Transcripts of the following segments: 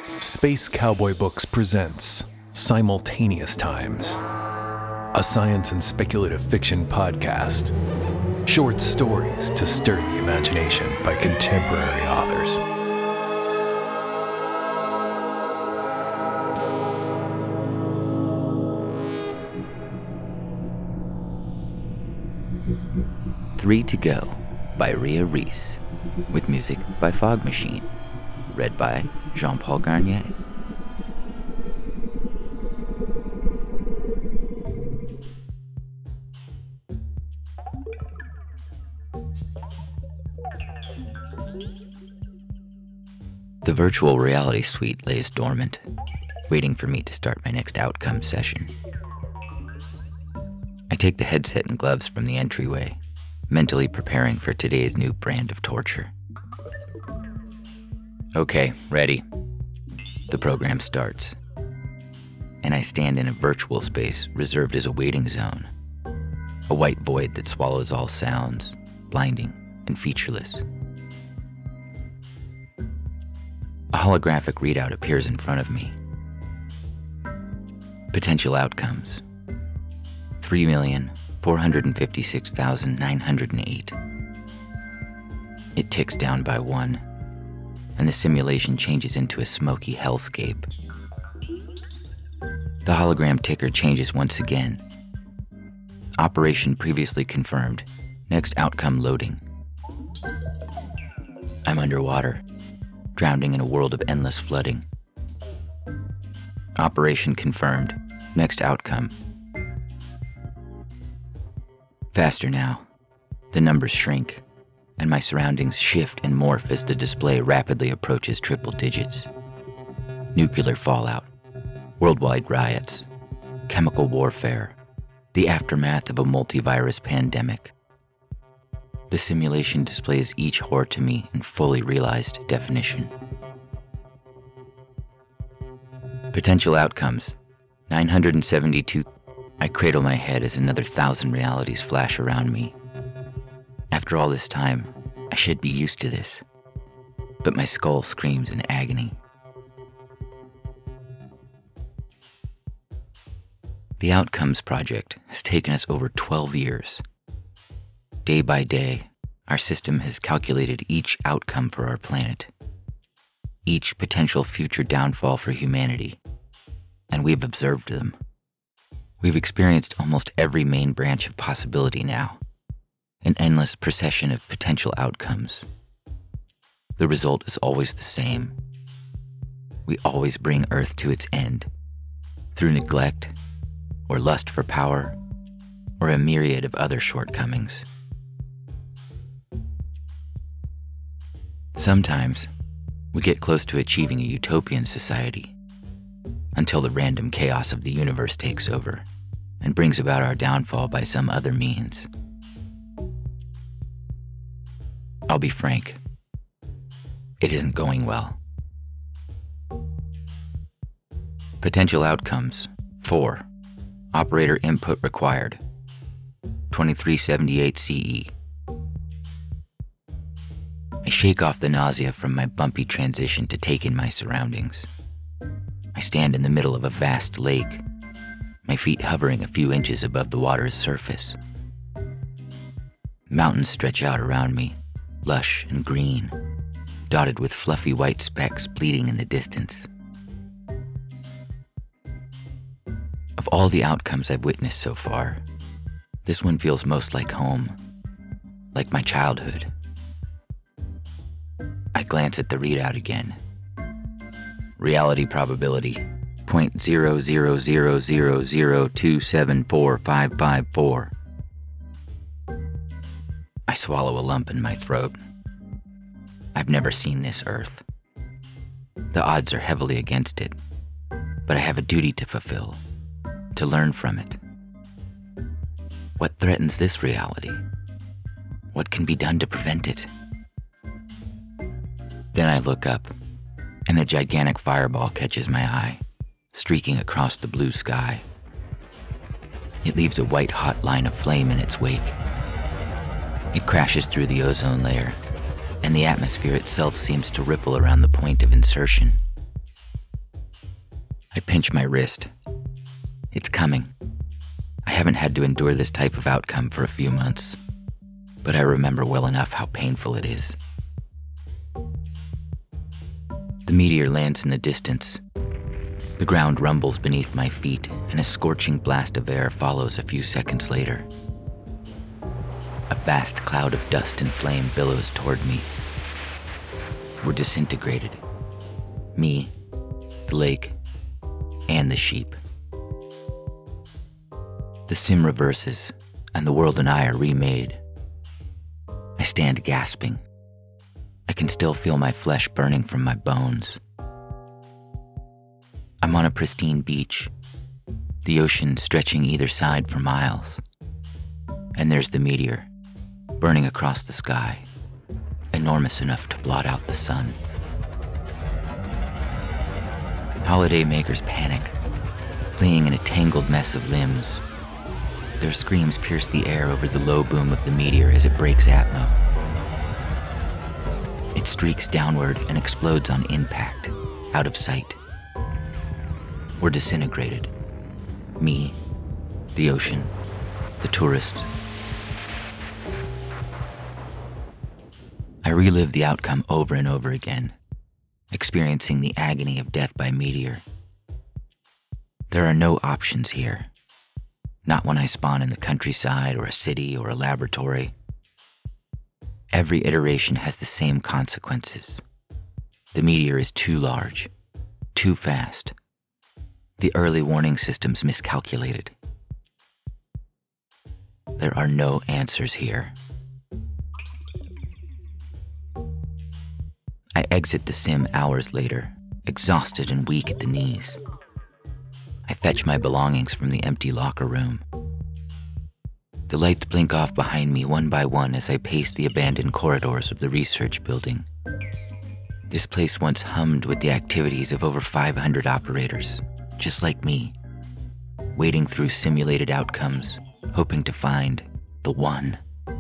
Space Cowboy Books presents Simultaneous Times, a science and speculative fiction podcast. Short stories to stir the imagination by contemporary authors. Three to Go by Ria Reese, with music by Fog Machine, read by Jean-Paul Garnier. The virtual reality suite lays dormant, waiting for me to start my next outcome session. I take the headset and gloves from the entryway, mentally preparing for today's new brand of torture. Okay, ready. The program starts, and I stand in a virtual space reserved as a waiting zone, a white void that swallows all sounds, blinding and featureless. A holographic readout appears in front of me. Potential outcomes: 3,456,908. It ticks down by one, and the simulation changes into a smoky hellscape. The hologram ticker changes once again. Operation previously confirmed. Next outcome loading. I'm underwater, drowning in a world of endless flooding. Operation confirmed. Next outcome. Faster now. The numbers shrink, and my surroundings shift and morph as the display rapidly approaches triple digits. Nuclear fallout, worldwide riots, chemical warfare, the aftermath of a multivirus pandemic. The simulation displays each horror to me in fully realized definition. Potential outcomes: 972. I cradle my head as another 1,000 realities flash around me. After all this time, I should be used to this, but my skull screams in agony. The Outcomes Project has taken us over 12 years. Day by day, our system has calculated each outcome for our planet, each potential future downfall for humanity, and we've observed them. We've experienced almost every main branch of possibility now, an endless procession of potential outcomes. The result is always the same. We always bring Earth to its end, through neglect, or lust for power, or a myriad of other shortcomings. Sometimes, we get close to achieving a utopian society, until the random chaos of the universe takes over and brings about our downfall by some other means. I'll be frank, it isn't going well. Potential outcomes: 4. Operator input required. 2378 CE. I shake off the nausea from my bumpy transition to take in my surroundings. I stand in the middle of a vast lake, my feet hovering a few inches above the water's surface. Mountains stretch out around me, lush and green, dotted with fluffy white specks bleeding in the distance. Of all the outcomes I've witnessed so far, this one feels most like home, like my childhood. I glance at the readout again. Reality probability: 0.00002745554. I swallow a lump in my throat. I've never seen this Earth. The odds are heavily against it, but I have a duty to fulfill, to learn from it. What threatens this reality? What can be done to prevent it? Then I look up, and a gigantic fireball catches my eye, streaking across the blue sky. It leaves a white-hot line of flame in its wake. It crashes through the ozone layer, and the atmosphere itself seems to ripple around the point of insertion. I pinch my wrist. It's coming. I haven't had to endure this type of outcome for a few months, but I remember well enough how painful it is. The meteor lands in the distance. The ground rumbles beneath my feet, and a scorching blast of air follows a few seconds later. A vast cloud of dust and flame billows toward me. We're disintegrated. Me, the lake, and the sheep. The sim reverses, and the world and I are remade. I stand gasping. I can still feel my flesh burning from my bones. I'm on a pristine beach, the ocean stretching either side for miles. And there's the meteor, burning across the sky, enormous enough to blot out the sun. Holiday makers panic, fleeing in a tangled mess of limbs. Their screams pierce the air over the low boom of the meteor as it breaks atmo. It streaks downward and explodes on impact, out of sight. We're disintegrated. Me, the ocean, the tourists. I relive the outcome over and over again, experiencing the agony of death by meteor. There are no options here. Not when I spawn in the countryside or a city or a laboratory. Every iteration has the same consequences. The meteor is too large, too fast. The early warning systems miscalculated. There are no answers here. I exit the sim hours later, exhausted and weak at the knees. I fetch my belongings from the empty locker room. The lights blink off behind me one by one as I pace the abandoned corridors of the research building. This place once hummed with the activities of over 500 operators, just like me, wading through simulated outcomes, hoping to find the one.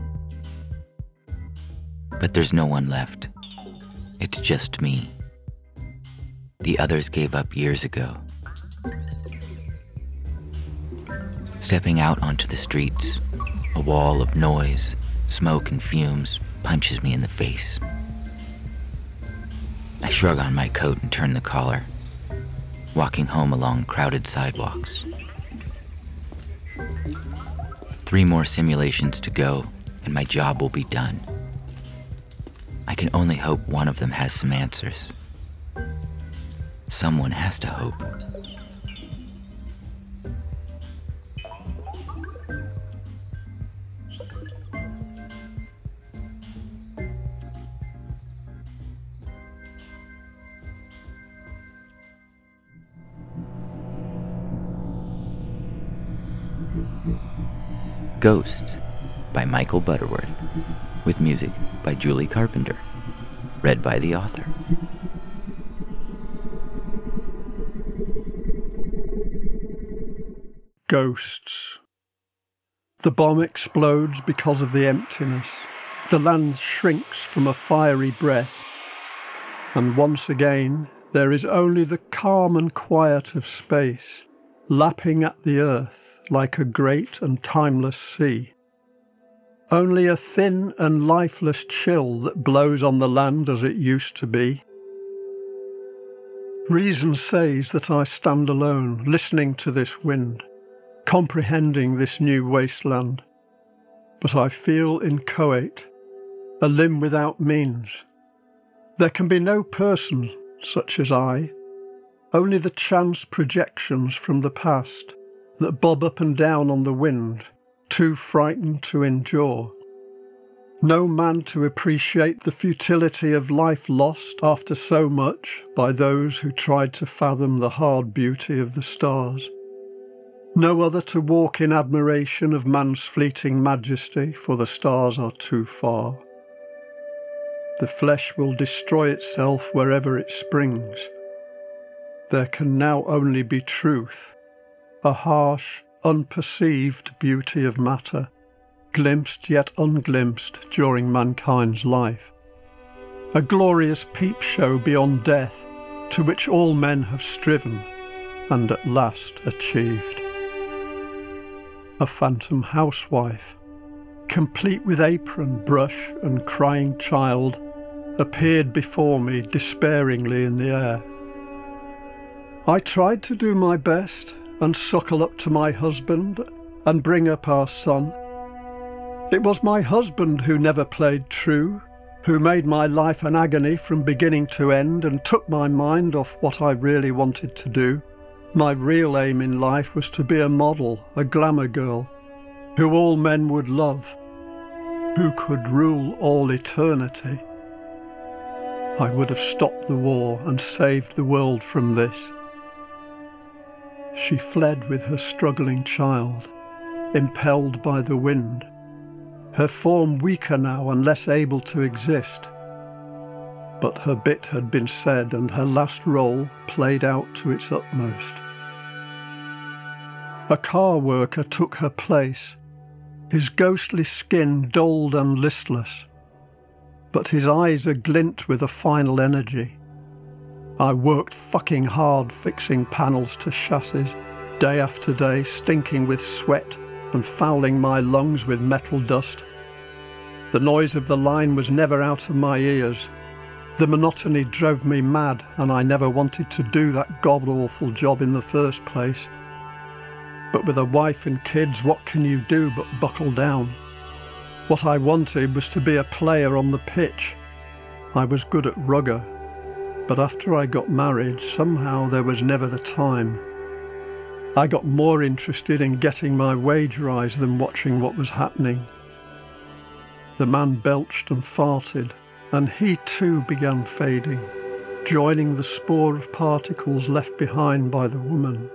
But there's no one left. It's just me. The others gave up years ago. Stepping out onto the streets, a wall of noise, smoke, and fumes punches me in the face. I shrug on my coat and turn the collar, walking home along crowded sidewalks. 3 more simulations to go, and my job will be done. I can only hope one of them has some answers. Someone has to hope. Ghosts by Michael Butterworth, with music by Julie Carpenter, read by the author. Ghosts. The bomb explodes because of the emptiness. The land shrinks from a fiery breath. And once again, there is only the calm and quiet of space, lapping at the earth like a great and timeless sea. Only a thin and lifeless chill that blows on the land as it used to be. Reason says that I stand alone, listening to this wind, comprehending this new wasteland. But I feel inchoate, a limb without means. There can be no person such as I, only the chance projections from the past that bob up and down on the wind, too frightened to endure. No man to appreciate the futility of life lost after so much by those who tried to fathom the hard beauty of the stars. No other to walk in admiration of man's fleeting majesty, for the stars are too far. The flesh will destroy itself wherever it springs. There can now only be truth, a harsh, unperceived beauty of matter, glimpsed yet unglimpsed during mankind's life. A glorious peep show beyond death, to which all men have striven, and at last achieved. A phantom housewife, complete with apron, brush and crying child, appeared before me despairingly in the air. I tried to do my best and suckle up to my husband and bring up our son. It was my husband who never played true, who made my life an agony from beginning to end and took my mind off what I really wanted to do. My real aim in life was to be a model, a glamour girl, who all men would love, who could rule all eternity. I would have stopped the war and saved the world from this. She fled with her struggling child, impelled by the wind, her form weaker now and less able to exist. But her bit had been said and her last role played out to its utmost. A car worker took her place, his ghostly skin dulled and listless, but his eyes aglint with a final energy. I worked fucking hard fixing panels to chassis, day after day, stinking with sweat and fouling my lungs with metal dust. The noise of the line was never out of my ears. The monotony drove me mad, and I never wanted to do that god-awful job in the first place. But with a wife and kids, what can you do but buckle down? What I wanted was to be a player on the pitch. I was good at rugger, but after I got married, somehow there was never the time. I got more interested in getting my wage rise than watching what was happening. The man belched and farted, and he too began fading, joining the spore of particles left behind by the woman.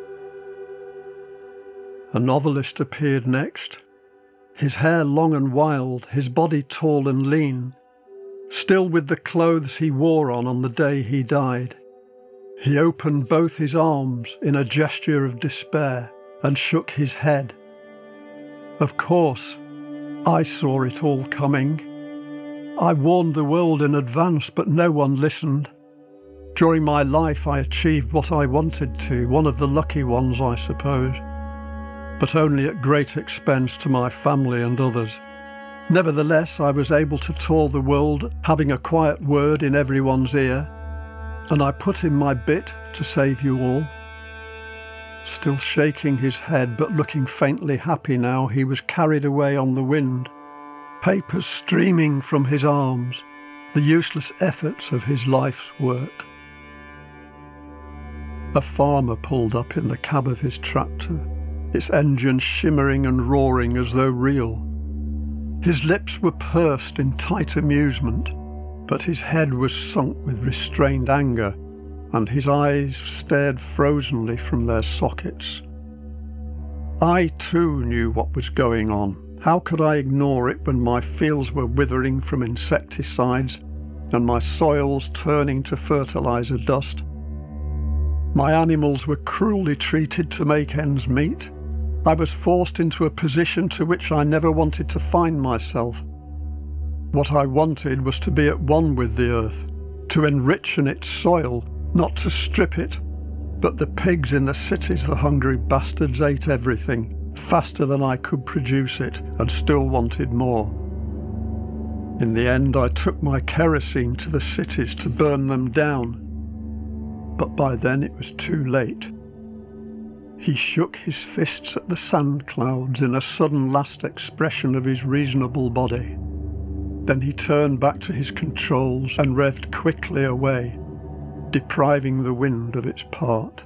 A novelist appeared next, his hair long and wild, his body tall and lean, still with the clothes he wore on the day he died. He opened both his arms in a gesture of despair and shook his head. Of course, I saw it all coming. I warned the world in advance, but no one listened. During my life I achieved what I wanted to, one of the lucky ones, I suppose, but only at great expense to my family and others. Nevertheless, I was able to tour the world, having a quiet word in everyone's ear, and I put in my bit to save you all. Still shaking his head, but looking faintly happy now, he was carried away on the wind, papers streaming from his arms, the useless efforts of his life's work. A farmer pulled up in the cab of his tractor, its engine shimmering and roaring as though real. His lips were pursed in tight amusement, but his head was sunk with restrained anger, and his eyes stared frozenly from their sockets. I too knew what was going on. How could I ignore it when my fields were withering from insecticides and my soils turning to fertilizer dust? My animals were cruelly treated to make ends meet. I was forced into a position to which I never wanted to find myself. What I wanted was to be at one with the earth, to enrich its soil, not to strip it. But the pigs in the cities, the hungry bastards, ate everything, faster than I could produce it, and still wanted more. In the end, I took my kerosene to the cities to burn them down. But by then it was too late. He shook his fists at the sand clouds in a sudden last expression of his reasonable body. Then he turned back to his controls and revved quickly away, depriving the wind of its part.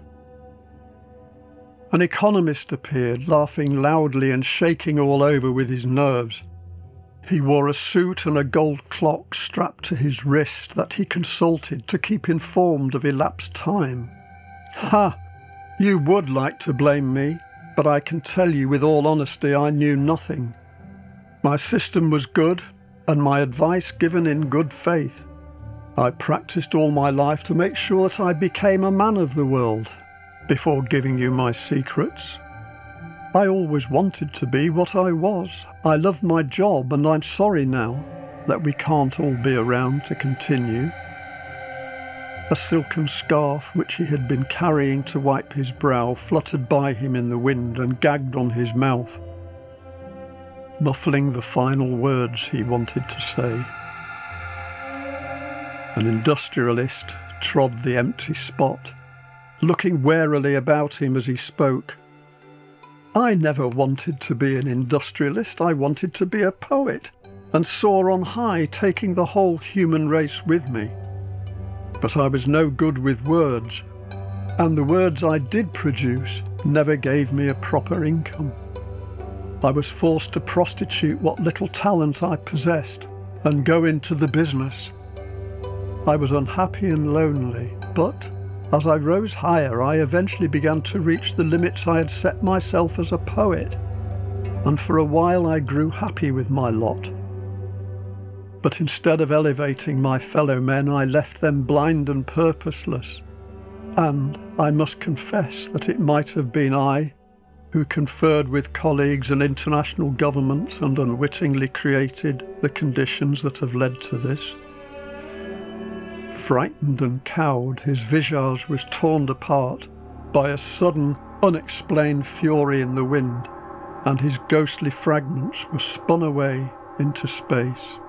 An economist appeared, laughing loudly and shaking all over with his nerves. He wore a suit and a gold clock strapped to his wrist that he consulted to keep informed of elapsed time. Ha! You would like to blame me, but I can tell you with all honesty I knew nothing. My system was good, and my advice given in good faith. I practiced all my life to make sure that I became a man of the world, before giving you my secrets. I always wanted to be what I was. I loved my job, and I'm sorry now that we can't all be around to continue. A silken scarf which he had been carrying to wipe his brow fluttered by him in the wind and gagged on his mouth, muffling the final words he wanted to say. An industrialist trod the empty spot, looking warily about him as he spoke. I never wanted to be an industrialist. I wanted to be a poet and soar on high, taking the whole human race with me. But I was no good with words, and the words I did produce never gave me a proper income. I was forced to prostitute what little talent I possessed and go into the business. I was unhappy and lonely, but as I rose higher, I eventually began to reach the limits I had set myself as a poet, and for a while I grew happy with my lot. But instead of elevating my fellow men, I left them blind and purposeless, and I must confess that it might have been I who conferred with colleagues and international governments and unwittingly created the conditions that have led to this. Frightened and cowed, his visage was torn apart by a sudden, unexplained fury in the wind, and his ghostly fragments were spun away into space.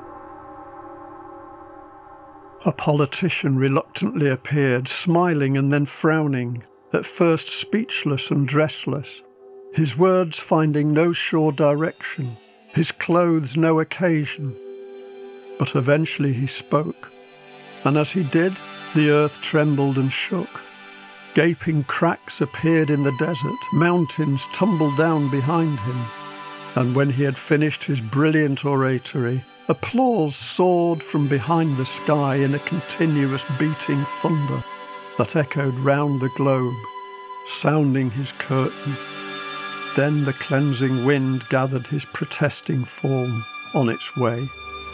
A politician reluctantly appeared, smiling and then frowning, at first speechless and dressless, his words finding no sure direction, his clothes no occasion. But eventually he spoke, and as he did, the earth trembled and shook. Gaping cracks appeared in the desert, mountains tumbled down behind him, and when he had finished his brilliant oratory, applause soared from behind the sky in a continuous beating thunder that echoed round the globe, sounding his curtain. Then the cleansing wind gathered his protesting form on its way.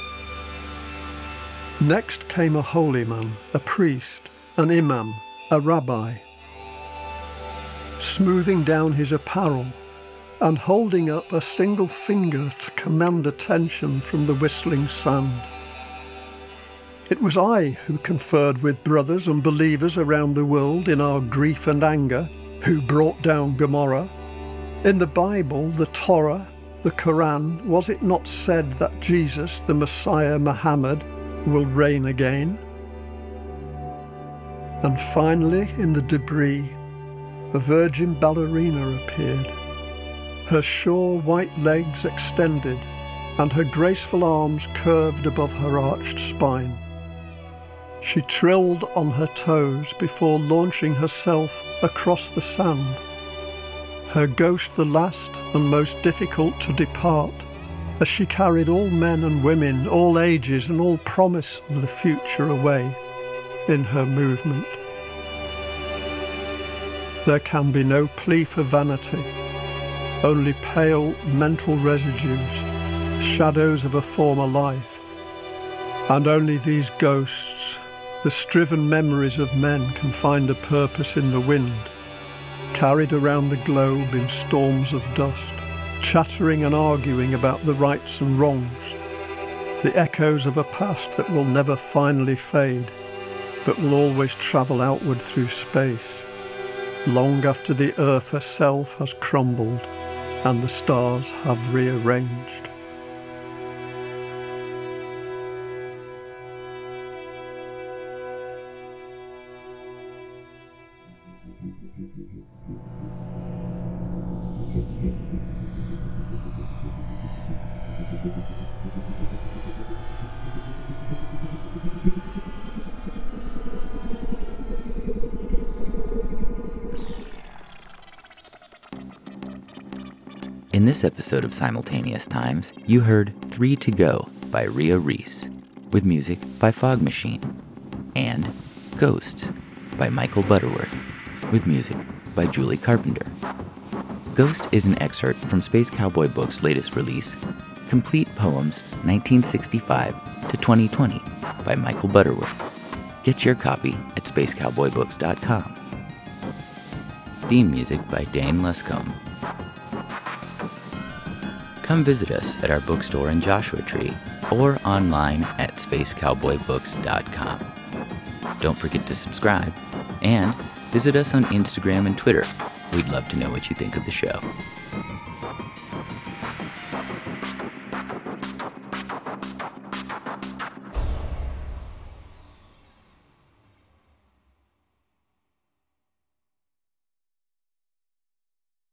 Next came a holy man, a priest, an imam, a rabbi, smoothing down his apparel and holding up a single finger to command attention from the whistling sand. It was I who conferred with brothers and believers around the world in our grief and anger, who brought down Gomorrah. In the Bible, the Torah, the Quran, was it not said that Jesus, the Messiah Muhammad, will reign again? And finally, in the debris, a virgin ballerina appeared, her sure white legs extended and her graceful arms curved above her arched spine. She trilled on her toes before launching herself across the sand, her ghost the last and most difficult to depart, as she carried all men and women, all ages and all promise of the future away in her movement. There can be no plea for vanity, only pale mental residues, shadows of a former life, and only these ghosts, the striven memories of men, can find a purpose in the wind, carried around the globe in storms of dust, chattering and arguing about the rights and wrongs, the echoes of a past that will never finally fade, but will always travel outward through space, long after the earth herself has crumbled and the stars have rearranged. In this episode of Simultaneous Times, you heard 3 to Go by Rhea Reese, with music by Fog Machine, and Ghosts by Michael Butterworth, with music by Julie Carpenter. Ghost is an excerpt from Space Cowboy Books' latest release, Complete Poems 1965 to 2020 by Michael Butterworth. Get your copy at spacecowboybooks.com. Theme music by Dane Luscombe. Come visit us at our bookstore in Joshua Tree or online at spacecowboybooks.com. Don't forget to subscribe, and visit us on Instagram and Twitter. We'd love to know what you think of the show.